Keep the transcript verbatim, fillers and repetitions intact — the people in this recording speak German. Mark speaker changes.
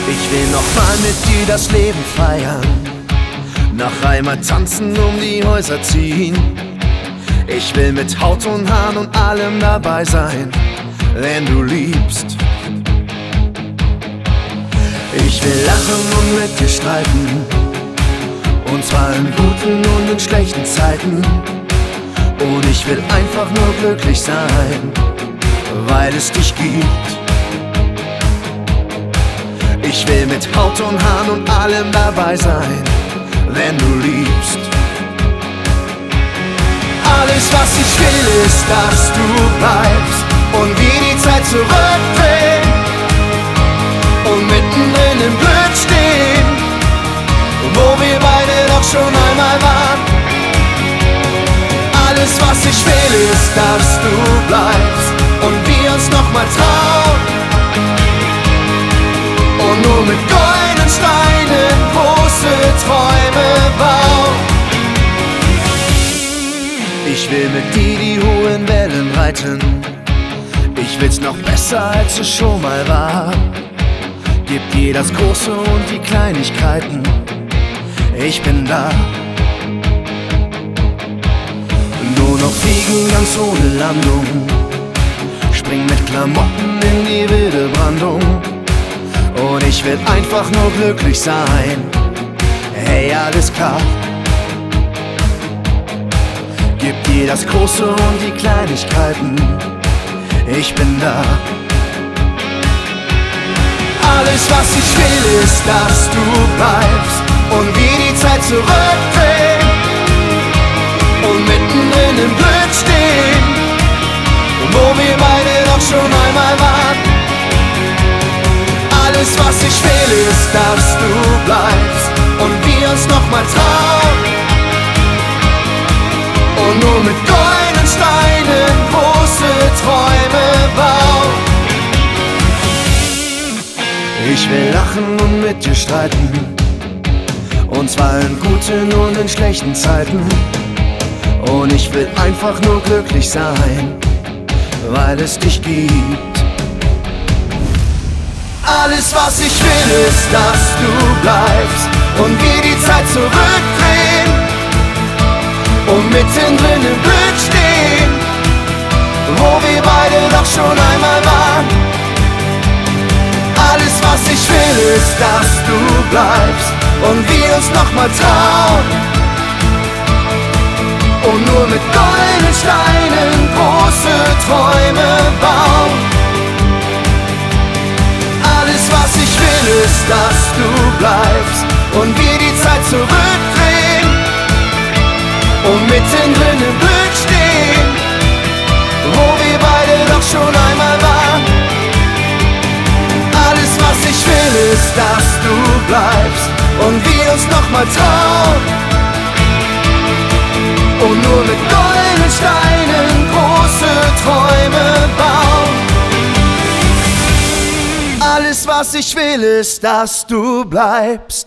Speaker 1: Ich will nochmal mit dir das Leben feiern, nach Heimat tanzen, um die Häuser ziehen. Ich will mit Haut und Haaren und allem dabei sein, wenn du liebst. Ich will lachen und mit dir streiten, und zwar in guten und in schlechten Zeiten. Und ich will einfach nur glücklich sein, weil es dich gibt. Ich will mit Haut und Haaren und allem dabei sein, wenn du liebst. Alles, was ich will, ist, dass du bleibst und wir die Zeit zurückdrehen und mittendrin im Glück stehen, wo wir beide doch schon einmal waren. Alles, was ich will, ist, dass du bleibst und wir uns nochmal trauen und nur mit goldenen Steinen große Träume bauen. Ich will mit dir die hohen Wellen reiten, ich will's noch besser, als es schon mal war. Gib dir das Große und die Kleinigkeiten, ich bin da. Nur noch fliegen ganz ohne Landung, spring mit Klamotten in die wilde Brandung. Und ich will einfach nur glücklich sein, hey, alles klar. Gib dir das Große und die Kleinigkeiten, ich bin da. Alles, was ich will, ist, dass du bleibst und wir die Zeit zurückdrehen und mittendrin im Glück stehen, wo wir beide doch schon einmal waren. Alles, was ich will, ist, dass du bleibst und wir uns nochmal trauen und nur mit goldenen Steinen große Träume bauen. Ich will lachen und mit dir streiten, und zwar in guten und in schlechten Zeiten. Und ich will einfach nur glücklich sein, weil es dich gibt. Alles, was ich will, ist, dass du bleibst und wir die Zeit zurückdrehen und mittendrin im Glück stehen, wo wir beide doch schon einmal waren. Alles, was ich will, ist, dass du bleibst und wir uns nochmal trauen und nur mit goldenen Steinen große Träume bauen. Alles, was ich will, ist, dass du bleibst und wir die Zeit zurückdrehen und mittendrin im Glück stehen, wo wir beide doch schon einmal waren. Alles, was ich will, ist, dass du bleibst und wir uns nochmal trauen und nur mit goldenen Steinen große Träume bauen. Alles, was ich will, ist, dass du bleibst